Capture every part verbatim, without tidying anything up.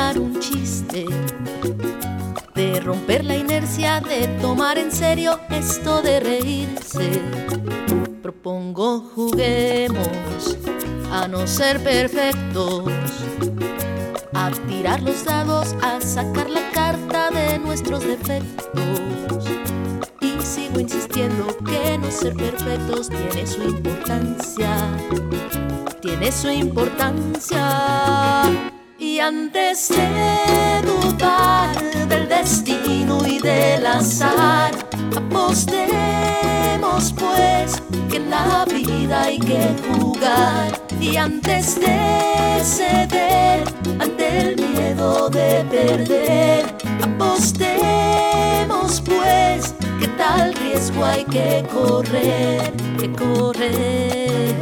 contar un chiste, de romper la inercia, de tomar en serio esto de reírse. Propongo juguemos a no ser perfectos, a tirar los dados, a sacar la carta de nuestros defectos. Y sigo insistiendo que no ser perfectos tiene su importancia, tiene su importancia. Y antes de dudar del destino y del azar, apostemos pues que en la vida hay que jugar. Y antes de ceder ante el miedo de perder, apostemos pues que tal riesgo hay que correr, que correr.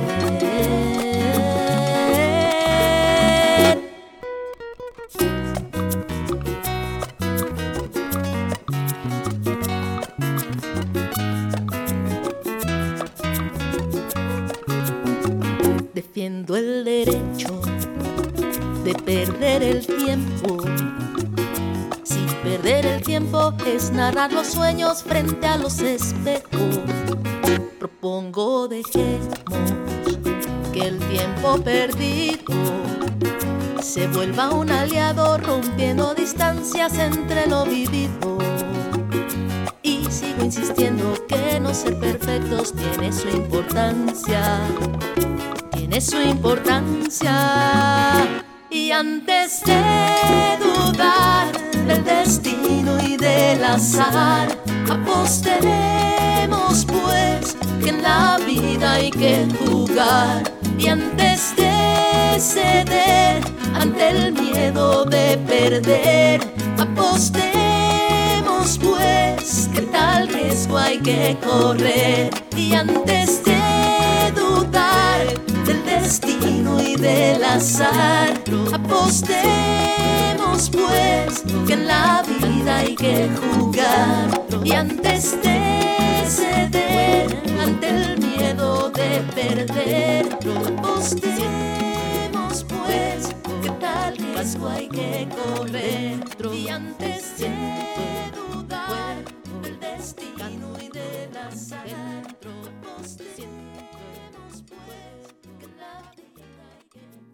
Defiendo el derecho de perder el tiempo. Si perder el tiempo es narrar los sueños frente a los espejos, propongo dejemos que el tiempo perdido se vuelva un aliado, rompiendo distancias entre lo vivido. Y sigo insistiendo que no ser perfectos tiene su importancia, tiene su importancia. Y antes de dudar del destino y del azar, apostemos pues que en la vida hay que jugar. Y antes de ceder ante el miedo de perder, apostemos pues que tal riesgo hay que correr. Y antes de dudar del destino y del azar, apostemos pues que en la vida hay que jugar. Y antes de ceder ante el miedo de perder, apostemos pues que tal riesgo hay que correr. Y antes de dudar del destino y del azar, apostemos pues que en la vida hay que